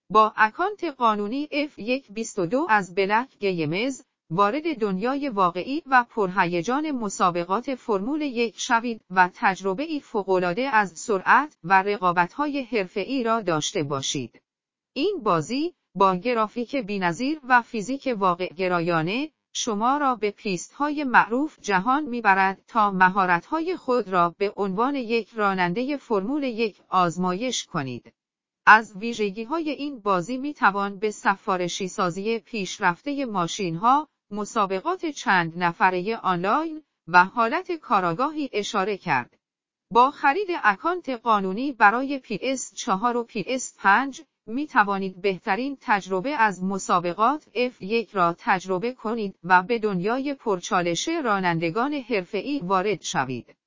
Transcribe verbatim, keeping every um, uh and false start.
با اکانت قانونی اف یک بیست و دو از بلک گیمز، وارد دنیای واقعی و پرهیجان مسابقات فرمول یک شوید و تجربه‌ای فوق‌العاده از سرعت و رقابت‌های حرفه‌ای را داشته باشید. این بازی، با گرافیک بی‌نظیر و فیزیک واقع‌گرایانه، شما را به پیست‌های معروف جهان می‌برد تا مهارت‌های خود را به عنوان یک راننده فرمول یک آزمایش کنید. از ویژگی‌های این بازی می‌توان به سفارشی‌سازی پیشرفته ماشین‌ها، مسابقات چند نفره آنلاین و حالت کاراگاهی اشاره کرد. با خرید اکانت قانونی برای پی اس چهار و پی اس پنج، می توانید بهترین تجربه از مسابقات اف یک را تجربه کنید و به دنیای پرچالش رانندگان حرفه‌ای وارد شوید.